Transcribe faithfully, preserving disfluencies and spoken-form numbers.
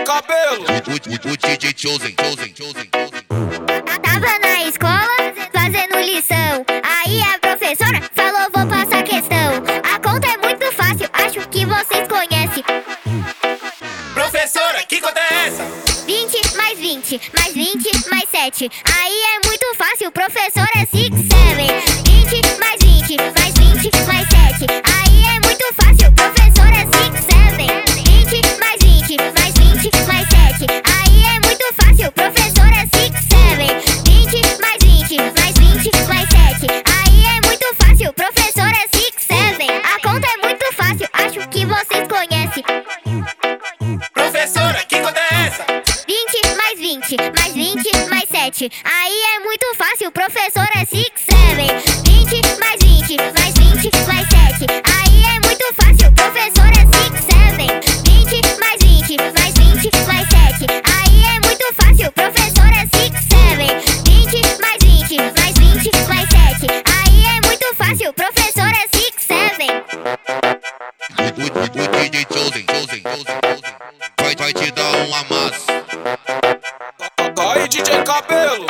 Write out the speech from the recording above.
Cabelo. O, o, o D J Chosen, Chosen, Chosen, Chosen. Tava na escola fazendo lição. Aí a professora falou: vou passar questão. A conta é muito fácil, acho que vocês conhecem. Professora, que conta é essa? vinte mais vinte, mais vinte mais sete. Aí é muito fácil, professor, é six, seven. vinte mais vinte, mais vinte mais sete. Aí é muito fácil, professor, é six, seven. vinte mais vinte, mais vinte mais sete. Aí é muito fácil, professor, é six, seven. vinte mais vinte, mais vinte mais sete. Aí é muito fácil, professor, é six, seven. A conta é muito fácil, acho que vocês conhecem. Professora, que conta é essa? vinte mais vinte, mais vinte mais sete. Aí é muito fácil, professor, é six, seven. vinte mais vinte, mais vinte mais sete. Aí é muito fácil, professor, é six, seven. vinte mais vinte, mais vinte mais sete. Aí é muito fácil, professor, é six, seven. vinte mais vinte, mais vinte mais sete. Aí é muito fácil, professor, é six, seven. O, o, o D J Chosen, Chosen, Chosen, Chosen. Vai, vai te dar um amasso. Aí, D J Cabelo.